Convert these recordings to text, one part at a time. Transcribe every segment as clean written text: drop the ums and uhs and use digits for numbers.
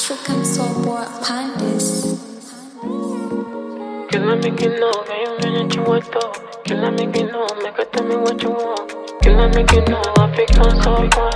African soulboy Pandis. Killer me que no, que yo me eche vuelto. Killer me que no, make her tell me what you want. Killer me que no, African soulboy.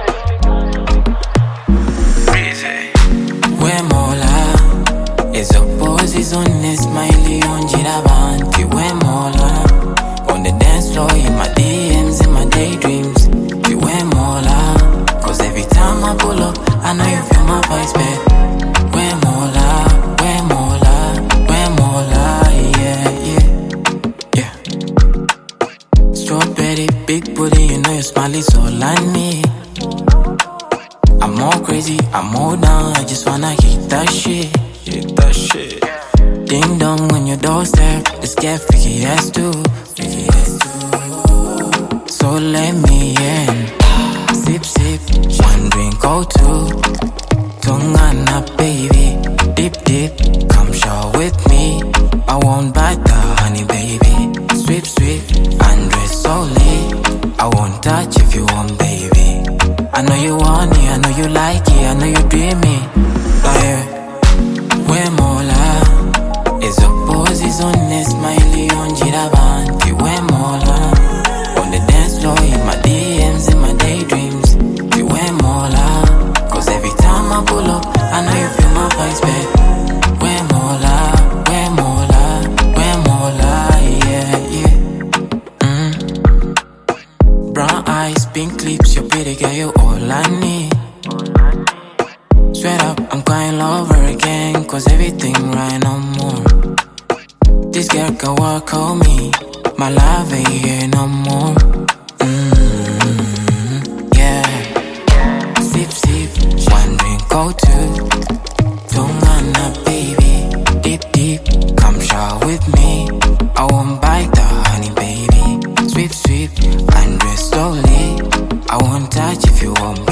Wemola ezophozizone smiley onjirabanti wemola on the dance floor in my DMs in my daydreams wemola cause every time I pull up I know you feel my vibes babe wemola yeah strawberry big booty you know your smile is all I need. I'm more crazy, I'm more down, I just wanna hit that shit. Ding dong on your doorstep, let's get freaky as too. So let me in. Sip, sip, one drink or two. Tungana baby, dip, dip, come shower with me. I won't bite the honey baby. Sweep, sweep, undress solely. I won't touch if you want baby. I know you want it, I know you like it, I know you dream it. Wemola ezophozizone smiley onjirabanti wemola on the dance floor in my DMs in my daydreams wemola cause every time I pull up I know you feel my vibes babe wemola yeah brown eyes, pink lips, your pretty girl, you all I need. Straight up, I'm crying over again, cause everything right no more. This girl can walk on me, my love ain't here no more. Yeah. Sip, sip, one drink or two. Tungana baby, deep, deep, come shower with me. I won't bite the honey baby. Sweep, sweep, undress slowly. I won't touch if you want